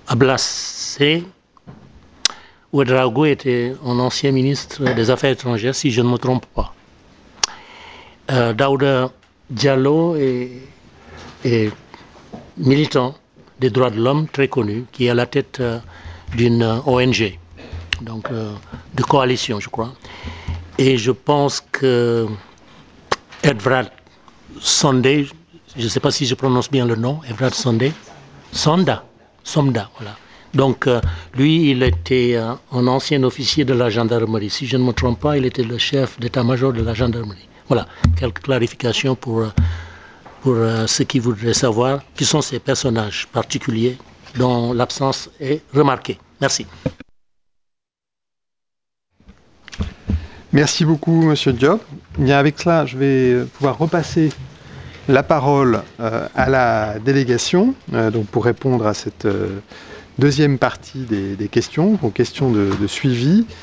Ablassé Ouedraogo était un ancien ministre des Affaires étrangères, si je ne me trompe pas. Daouda Diallo est militant des droits de l'homme très connu, qui est à la tête d'une ONG, donc de coalition, je crois. Et je pense que Edward Sondé, je ne sais pas si je prononce bien le nom, Edward Sondé, Somda, voilà. Donc lui, il était un ancien officier de la gendarmerie. Si je ne me trompe pas, il était le chef d'état-major de la gendarmerie. Voilà, quelques clarifications pour ceux qui voudraient savoir qui sont ces personnages particuliers dont l'absence est remarquée. Merci. Merci beaucoup, Monsieur Diop. Bien, avec cela, je vais pouvoir repasser la parole à la délégation donc pour répondre à cette deuxième partie des questions, aux questions de suivi.